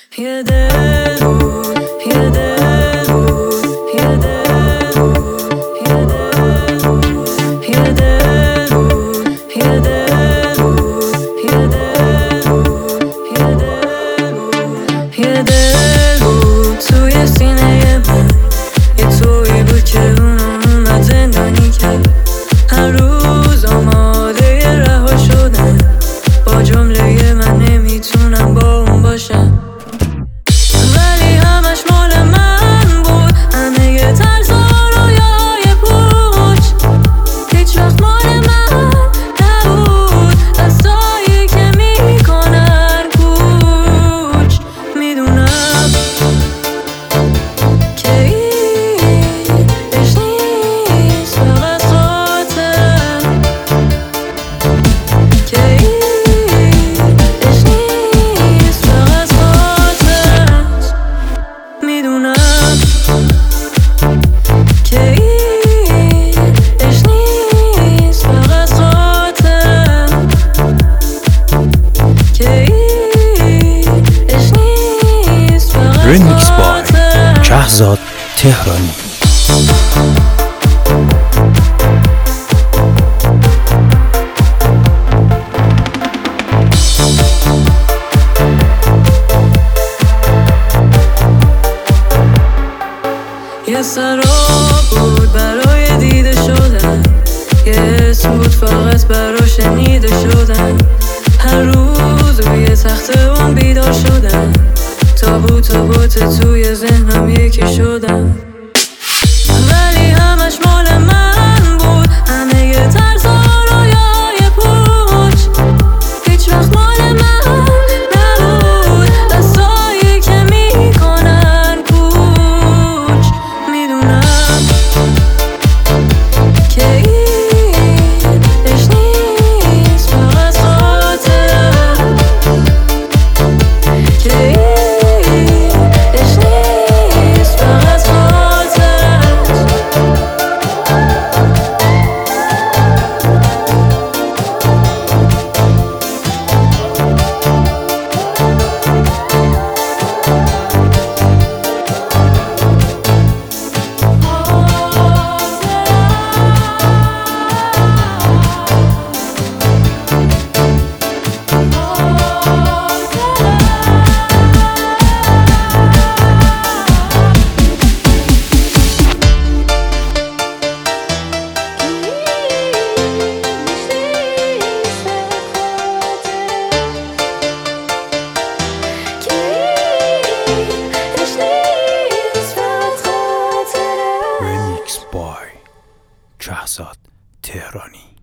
یه دل بود، یه دل بود، یه دل بود، یه دل بود، یه دل بود، یه دل بود، یه دل بود، یه دل بود، یه دل بود توی سینه من. یه تویی بود که اونو اومد زندانی کرد. هر روز آماده رها شدن، با جمله من نمیتونم با اون باشم. ولی همش مال من بود، همه یه ترس و رویای پوچ. هیچ وقت مال من نبود، دستایی که میکنن کوچ. میدونم که اینش نیست فقط خاطر، که اینش نیست فقط خاطر. میدونم که اینش نیست فقط خاطر، که اینش نیست فقط ریمیکس بای خاطر. شهرزاد تهرانی. یه سراب بود برای دیده شدن، یه حس بود فقط برای شنیده شدن. هر روز روی تخت اون بیدار شدن، تابوت توی ذهنم یکی شدن. ولی همش مال من بود، همه یه ترس و رویای پوچ. هیچ وقت مال من نبود، دستایی که میکنن کوچ. میدونم که اینش نیست فقط خاطر، که اینش نیست فقط خاطر. ریمیکس بای شهرزاد تهرانی.